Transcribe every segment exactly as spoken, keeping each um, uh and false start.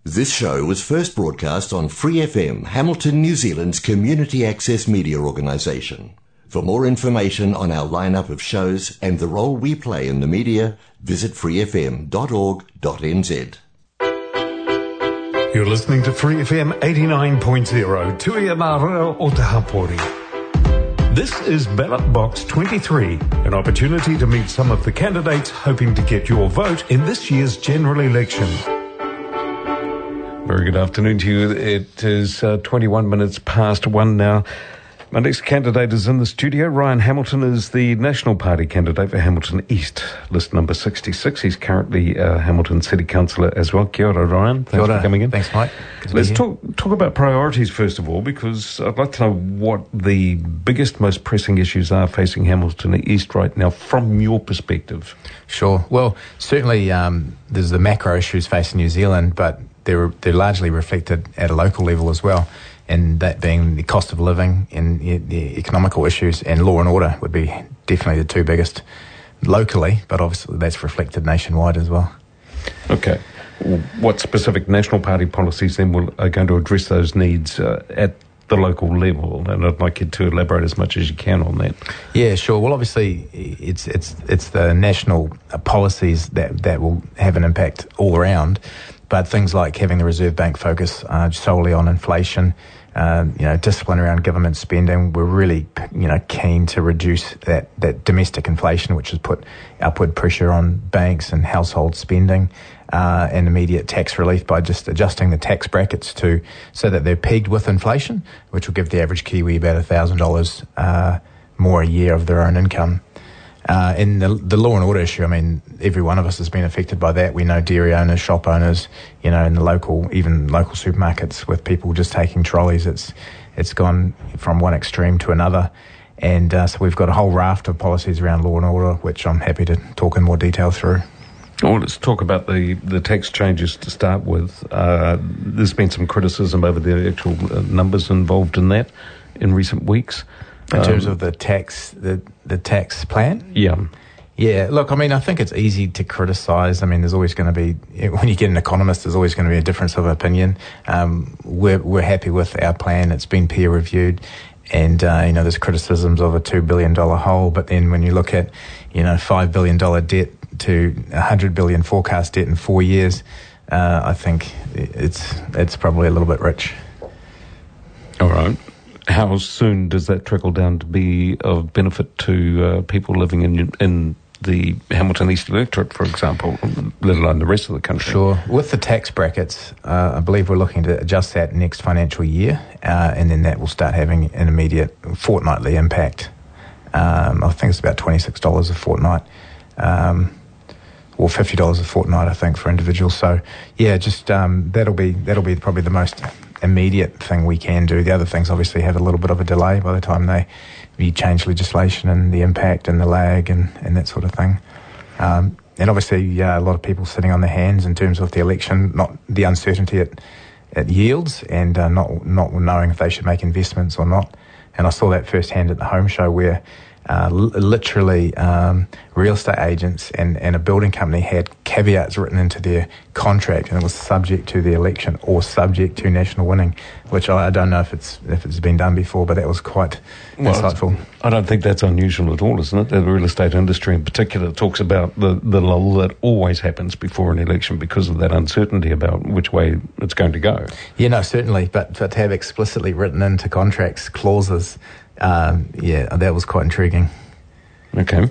This show was first broadcast on Free F M, Hamilton, New Zealand's community access media organisation. For more information on our lineup of shows and the role we play in the media, visit free f m dot org dot n z. You're listening to Free F M eighty-nine point zero, Tui Amara o Te Hapori. This is Ballot Box twenty-three, an opportunity to meet some of the candidates hoping to get your vote in this year's general election. Very good afternoon to you. It is uh, twenty-one minutes past one now. My next candidate is in the studio. Ryan Hamilton is the National Party candidate for Hamilton East, list number sixty-six. He's currently uh, Hamilton City Councillor as well. Kia ora, Ryan. Thanks Kia ora. for coming in. Thanks, Mike. Good Let's talk talk about priorities first of all, because I'd like to know what the biggest, most pressing issues are facing Hamilton East right now from your perspective. Sure. Well, certainly um, there's the macro issues facing New Zealand, but they're they're largely reflected at a local level as well, and that being the cost of living and the economical issues, and law and order would be definitely the two biggest locally, but obviously that's reflected nationwide as well. Okay. What specific National Party policies then will, are going to address those needs uh, at the local level? And I'd like you to elaborate as much as you can on that. Yeah, sure. Well, obviously, it's it's it's the national policies that, that will have an impact all around. But things like having the Reserve Bank focus uh, solely on inflation, um, you know, discipline around government spending, we're really, you know, keen to reduce that, that domestic inflation, which has put upward pressure on banks and household spending, uh, and immediate tax relief by just adjusting the tax brackets to so that they're pegged with inflation, which will give the average Kiwi about one thousand dollars uh, more a year of their own income. Uh, in the, the law and order issue, I mean, every one of us has been affected by that. We know dairy owners, shop owners, you know, in the local, even local supermarkets with people just taking trolleys. It's it's gone from one extreme to another. And uh, so we've got a whole raft of policies around law and order, which I'm happy to talk in more detail through. Well, let's talk about the, the tax changes to start with. Uh, there's been some criticism over the actual uh, numbers involved in that in recent weeks. In terms um, of the tax, the the tax plan? Yeah. Yeah, look, I mean, I think it's easy to criticise. I mean, there's always going to be, when you get an economist, there's always going to be a difference of opinion. Um, we're, we're happy with our plan. It's been peer reviewed. And, uh, you know, there's criticisms of a two billion dollars hole. But then when you look at, you know, five billion dollars debt to one hundred billion dollars forecast debt in four years, uh, I think it's it's probably a little bit rich. All right. How soon does that trickle down to be of benefit to uh, people living in in the Hamilton East electorate, for example, let alone the rest of the country? Sure. With the tax brackets, uh, I believe we're looking to adjust that next financial year, uh, and then that will start having an immediate fortnightly impact. Um, I think it's about twenty-six dollars a fortnight, um, or fifty dollars a fortnight, I think, for individuals. So, yeah, just um, that'll be that'll be probably the most immediate thing we can do. The other things obviously have a little bit of a delay by the time they you change legislation and the impact and the lag and, and that sort of thing. Um, and obviously yeah, a lot of people sitting on their hands in terms of the election, not the uncertainty it, it yields, and uh, not not knowing if they should make investments or not. And I saw that firsthand at the home show where Uh, l- literally um, real estate agents and, and a building company had caveats written into their contract, and it was subject to the election or subject to national winning, which I, I don't know if it's if it's been done before, but that was quite well, insightful. I don't think that's unusual at all, isn't it? The real estate industry in particular talks about the, the lull that always happens before an election because of that uncertainty about which way it's going to go. Yeah, no, certainly, but, but to have explicitly written into contracts clauses, Um, yeah, that was quite intriguing. Okay.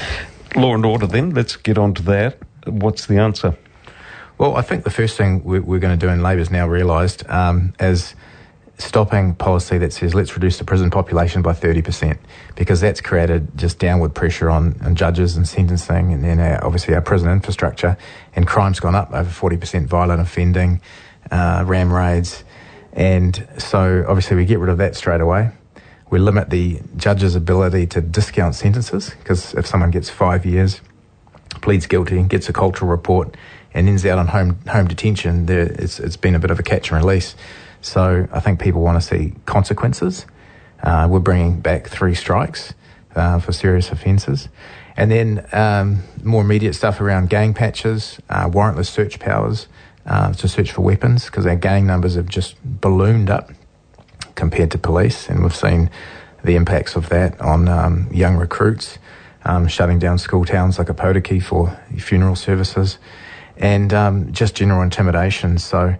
Law and order then, let's get on to that. What's the answer? Well, I think the first thing we're, we're going to do, and Labor's now realised, um, is stopping policy that says let's reduce the prison population by thirty percent, because that's created just downward pressure on, on judges and sentencing, and then our, obviously our prison infrastructure, and crime's gone up over forty percent, violent offending, uh, ram raids, and so obviously we get rid of that straight away. We limit the judge's ability to discount sentences, because if someone gets five years, pleads guilty, gets a cultural report, and ends out on home home detention, there it's it's been a bit of a catch and release. So I think people want to see consequences. Uh, we're bringing back three strikes uh, for serious offences. And then um, more immediate stuff around gang patches, uh, warrantless search powers, uh, to search for weapons, because our gang numbers have just ballooned up compared to police, and we've seen the impacts of that on um, young recruits, um, shutting down school towns like Opotiki for funeral services, and um, just general intimidation. So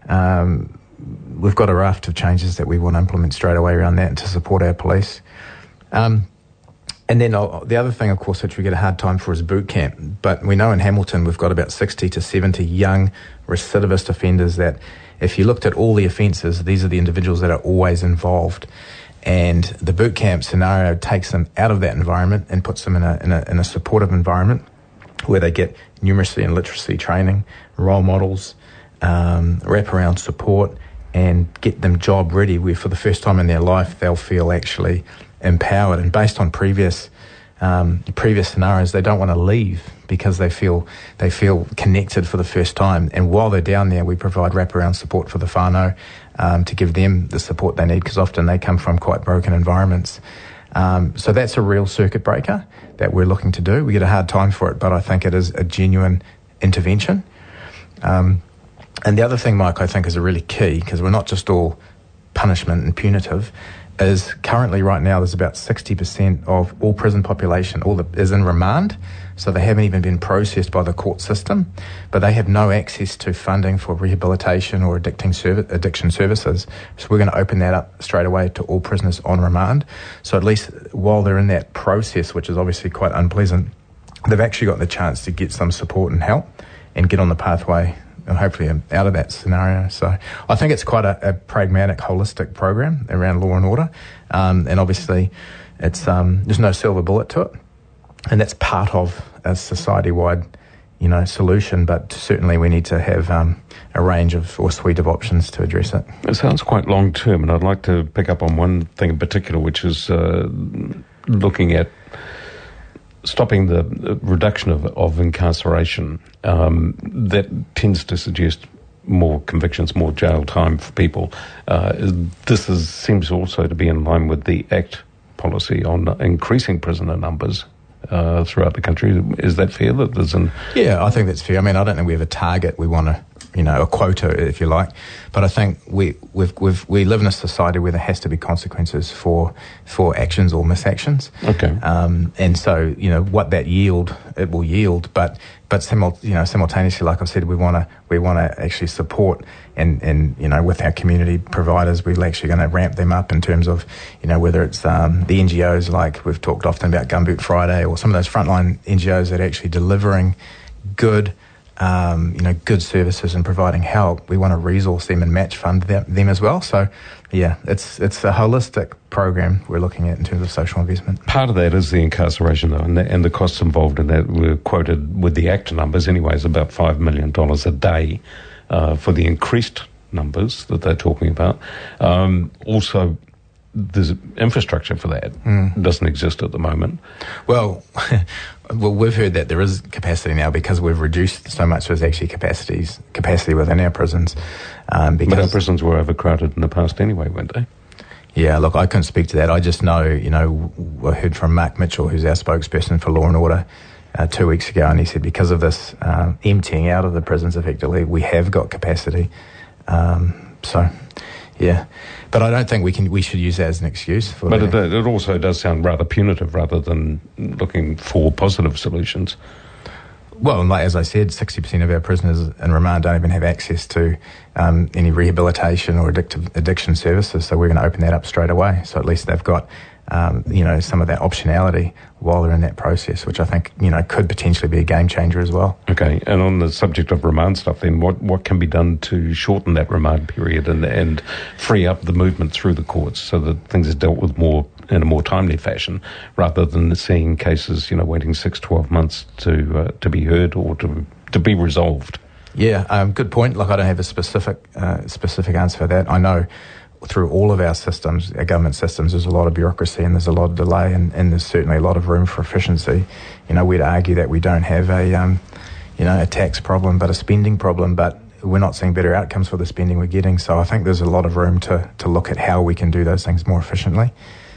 um, we've got a raft of changes that we want to implement straight away around that to support our police. Um, and then uh, the other thing, of course, which we get a hard time for is boot camp. But we know in Hamilton we've got about sixty to seventy young recidivist offenders that, if you looked at all the offences, these are the individuals that are always involved. And the boot camp scenario takes them out of that environment and puts them in a, in a, in a supportive environment where they get numeracy and literacy training, role models, um, wraparound support, and get them job ready, where for the first time in their life they'll feel actually empowered. And based on previous um, previous scenarios, they don't want to leave because they feel they feel connected for the first time. And while they're down there, we provide wraparound support for the whānau um, to give them the support they need, because often they come from quite broken environments. Um, so that's a real circuit breaker that we're looking to do. We get a hard time for it, but I think it is a genuine intervention. Um, and the other thing, Mike, I think is a really key, because we're not just all punishment and punitive, is currently right now there's about sixty percent of all prison population all the, is in remand, so they haven't even been processed by the court system, but they have no access to funding for rehabilitation or addicting serv- addiction services. So we're going to open that up straight away to all prisoners on remand. So at least while they're in that process, which is obviously quite unpleasant, they've actually got the chance to get some support and help and get on the pathway and hopefully out of that scenario. So I think it's quite a, a pragmatic, holistic program around law and order. Um, and obviously it's um, there's no silver bullet to it. And that's part of a society-wide, you know, solution. But certainly we need to have um, a range of or suite of options to address it. It sounds quite long-term, and I'd like to pick up on one thing in particular, which is uh, looking at stopping the reduction of, of incarceration. Um, that tends to suggest more convictions, more jail time for people. Uh, this is, seems also to be in line with the ACT policy on increasing prisoner numbers uh, throughout the country. Is that fair? That there's an yeah, I think that's fair. I mean, I don't think we have a target. We want to, you know, a quota, if you like. But I think we we've, we've, we live in a society where there has to be consequences for for actions or misactions. Okay. Um, and so, you know, what that yield, it will yield. But but simul- you know, simultaneously, like I've said, we want to we want to actually support and and you know, with our community providers, we're actually going to ramp them up in terms of, you know, whether it's um, the N G Os, like we've talked often about Gumboot Friday, or some of those frontline N G Os that are actually delivering good. Um, you know, good services and providing help. We want to resource them and match fund them, them as well. So, yeah, it's it's a holistic program we're looking at in terms of social investment. Part of that is the incarceration, though, and the, and the costs involved in that were quoted with the ACT numbers, anyways, about five million dollars a day uh, for the increased numbers that they're talking about. Um, also, there's infrastructure for that. Mm. Doesn't exist at the moment. Well, well, we've heard that there is capacity now because we've reduced so much. There's actually capacities capacity within our prisons. Um, because but our prisons were overcrowded in the past anyway, weren't they? Yeah, look, I couldn't speak to that. I just know, you know, I heard from Mark Mitchell, who's our spokesperson for Law and Order, uh, two weeks ago, and he said because of this um, emptying out of the prisons effectively, we have got capacity. Um, so, yeah. But I don't think we can. We should use that as an excuse. For but it, it also does sound rather punitive rather than looking for positive solutions. Well, like, as I said, sixty percent of our prisoners in remand don't even have access to um, any rehabilitation or addictive, addiction services, so we're going to open that up straight away. So at least they've got, um, you know, some of that optionality while they're in that process, which I think, you know, could potentially be a game changer as well. Okay, and on the subject of remand stuff then, what, what can be done to shorten that remand period and, and free up the movement through the courts so that things are dealt with more in a more timely fashion, rather than seeing cases, you know, waiting six, twelve months to uh, to be heard or to to be resolved? Yeah, um, good point. Like, I don't have a specific uh, specific answer for that. I know through all of our systems, our government systems, there's a lot of bureaucracy and there's a lot of delay, and, and there's certainly a lot of room for efficiency. You know, we'd argue that we don't have a, um, you know, a tax problem, but a spending problem, but we're not seeing better outcomes for the spending we're getting. So I think there's a lot of room to, to look at how we can do those things more efficiently.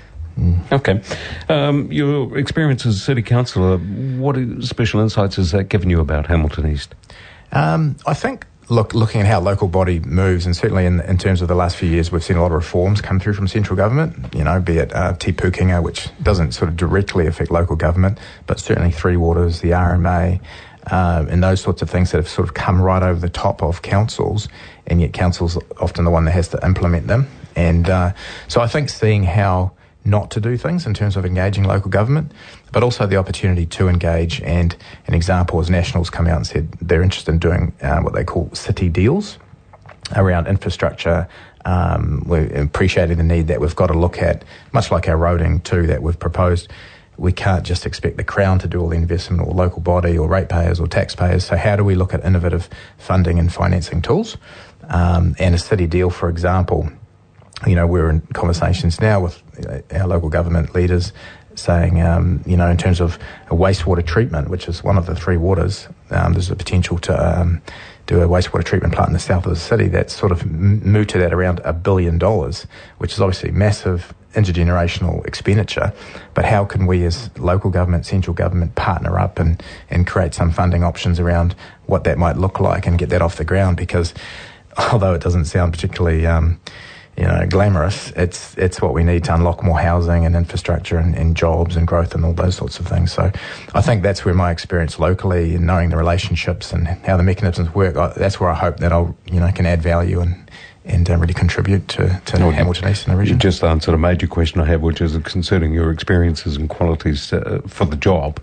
Mm. Okay. Um, your experience as City Councillor, what special insights has that given you about Hamilton East? Um, I think, look, looking at how local body moves, and certainly in, in terms of the last few years, we've seen a lot of reforms come through from central government, you know, be it uh, Te Pukenga, which doesn't sort of directly affect local government, but certainly Three Waters, the R M A, um, and those sorts of things that have sort of come right over the top of councils, and yet council's often the one that has to implement them. And uh, so I think seeing how not to do things in terms of engaging local government, but also the opportunity to engage. And an example is Nationals come out and said they're interested in doing uh, what they call city deals around infrastructure. Um, we're appreciating the need that we've got to look at, much like our roading too that we've proposed. We can't just expect the Crown to do all the investment, or local body or ratepayers or taxpayers. So how do we look at innovative funding and financing tools? Um, and a city deal, for example, you know, we're in conversations now with our local government leaders saying, um, you know, in terms of a wastewater treatment, which is one of the three waters, um, there's a potential to um, do a wastewater treatment plant in the south of the city that's sort of mooted at around a billion dollars, which is obviously massive intergenerational expenditure. But how can we as local government, central government, partner up and, and create some funding options around what that might look like and get that off the ground? Because although it doesn't sound particularly um, you know, glamorous, it's it's what we need to unlock more housing and infrastructure and, and jobs and growth and all those sorts of things. So I think that's where my experience locally and knowing the relationships and how the mechanisms work, I, that's where I hope that I'll, you know, can add value and and uh, really contribute to, to no, Hamilton East and the region. You just answered a major question I have, which is concerning your experiences and qualities uh, for the job.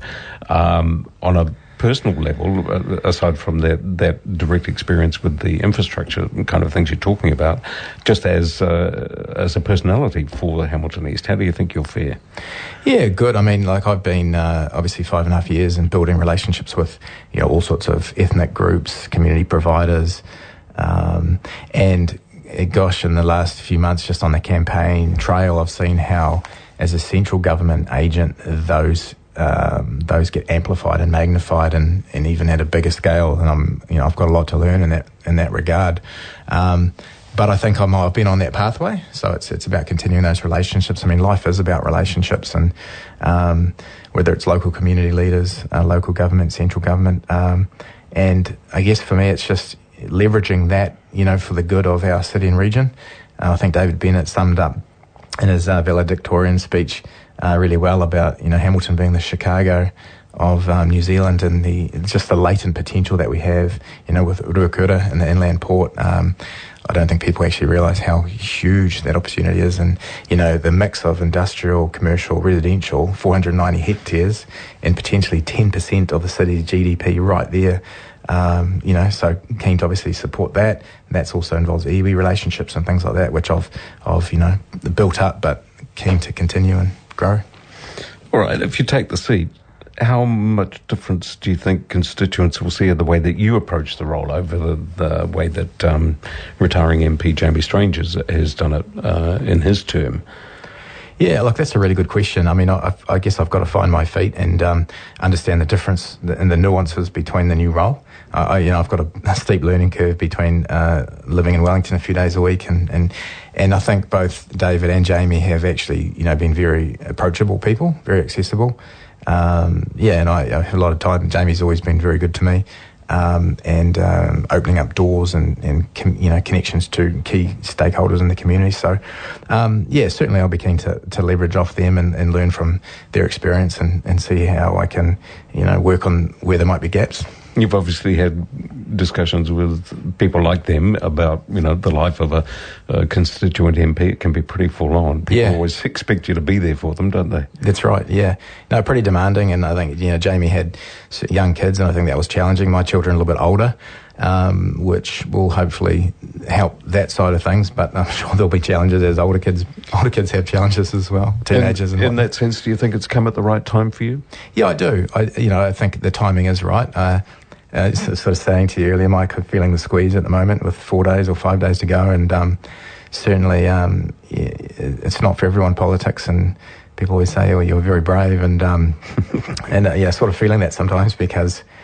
Um, on a personal level, aside from that, that direct experience with the infrastructure kind of things you're talking about, just as uh, as a personality for Hamilton East, how do you think you'll fare? Yeah, good. I mean, like I've been uh, obviously five and a half years in building relationships with, you know, all sorts of ethnic groups, community providers, um, and uh, gosh, in the last few months, just on the campaign trail, I've seen how, as a central government agent, those Um, those get amplified and magnified, and, and even at a bigger scale. And I'm, you know, I've got a lot to learn in that in that regard. Um, but I think I'm, I've been on that pathway, so it's it's about continuing those relationships. I mean, life is about relationships, and um, whether it's local community leaders, uh, local government, central government, um, and I guess for me, it's just leveraging that, you know, for the good of our city and region. Uh, I think David Bennett summed up in his uh, valedictorian speech Uh, really well about, you know, Hamilton being the Chicago of um, New Zealand, and the just the latent potential that we have, you know, with Ruakura and the inland port. Um, I don't think people actually realise how huge that opportunity is, and, you know, the mix of industrial, commercial, residential, four hundred ninety hectares, and potentially ten percent of the city's G D P right there. Um, you know, so keen to obviously support that. And that's also involves iwi relationships and things like that, which I've, I've, you know, built up, but keen to continue and grow. All right, if you take the seat, how much difference do you think constituents will see in the way that you approach the role over the, the way that um, retiring M P Jamie Strange has, has done it uh, in his term? Yeah, look, that's a really good question. I mean, I, I guess I've got to find my feet and um, understand the difference and the nuances between the new role. Uh, I, you know, I've got a, a steep learning curve between uh, living in Wellington a few days a week, and, and and I think both David and Jamie have actually, you know, been very approachable people, very accessible. Um, yeah, and I, I have a lot of time. Jamie's always been very good to me. Um, and um, opening up doors and, and com, you know, connections to key stakeholders in the community. So, um, yeah, certainly I'll be keen to, to leverage off them and, and learn from their experience and, and see how I can, you know, work on where there might be gaps. You've obviously had discussions with people like them about, you know, the life of a, a constituent M P. It can be pretty full on. People yeah. always expect you to be there for them, don't they? That's right, yeah. No, pretty demanding, and I think, you know, Jamie had young kids, and I think that was challenging. My children are a little bit older, um, which will hopefully help that side of things, but I'm sure there'll be challenges as older kids older kids have challenges as well, teenagers. In, and in that sense, do you think it's come at the right time for you? Yeah, I do. I, you know, I think the timing is right. Uh, Uh, sort of saying to you earlier, Mike, I'm feeling the squeeze at the moment with four days or five days to go, and um, certainly um, yeah, it's not for everyone, politics, and people always say, oh, you're very brave, and um, and uh, yeah, sort of feeling that sometimes, because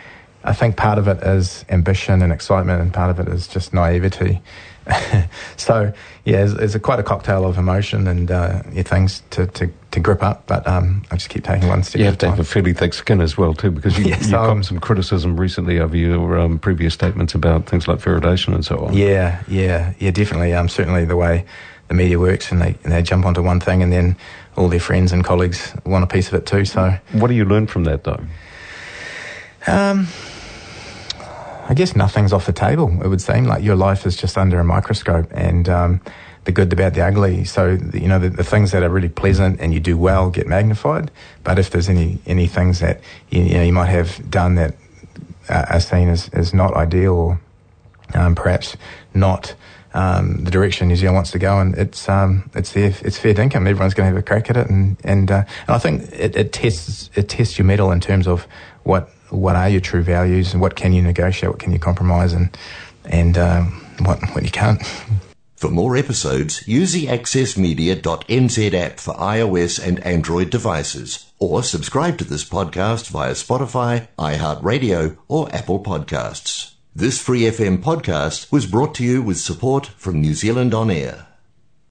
I think part of it is ambition and excitement, and part of it is just naivety. So, yeah, it's, it's a quite a cocktail of emotion and uh, yeah, things to, to, to grip up, but um, I just keep taking one step You at have a to time. have a fairly thick skin as well, too, because you, Yes, you um, got some criticism recently over your um, previous statements about things like fluoridation and so on. Yeah, yeah, yeah, definitely. Um, certainly the way the media works, and they and they jump onto one thing, and then all their friends and colleagues want a piece of it too. So, what do you learn from that, though? um, I guess nothing's off the table. It would seem like your life is just under a microscope, and um, the good, the bad, the ugly. So, you know, the, the things that are really pleasant and you do well get magnified. But if there's any any things that you, you know you might have done that uh, are seen as, as not ideal, or um, perhaps not um, the direction New Zealand wants to go, and it's um, it's there, it's fair dinkum. Everyone's going to have a crack at it, and and, uh, and I think it, it tests it tests your mettle in terms of what. What are your true values, and what can you negotiate, what can you compromise, and and um, what what you can't. For more episodes, use the access media dot n z app for iOS and Android devices, or subscribe to this podcast via Spotify, iHeartRadio, or Apple Podcasts. This Free F M podcast was brought to you with support from New Zealand On Air.